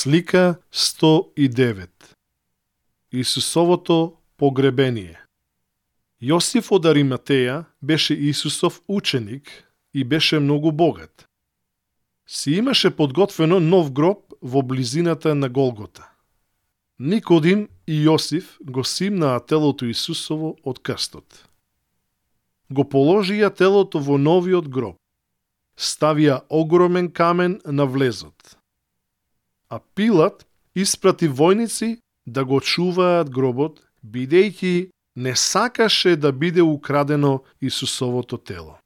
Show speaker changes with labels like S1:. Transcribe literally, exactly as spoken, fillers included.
S1: Слика сто и девет. Исусовото погребение. Јосиф од Ариматеја беше Исусов ученик и беше многу богат. Си имаше подготвено нов гроб во близината на Голгота. Никодим и Јосиф го симнаа телото Исусово од крстот. Го положија телото во новиот гроб. Ставија огромен камен на влезот. А Пилат испрати војници да го чуваат гробот, бидејќи не сакаше да биде украдено Исусовото тело.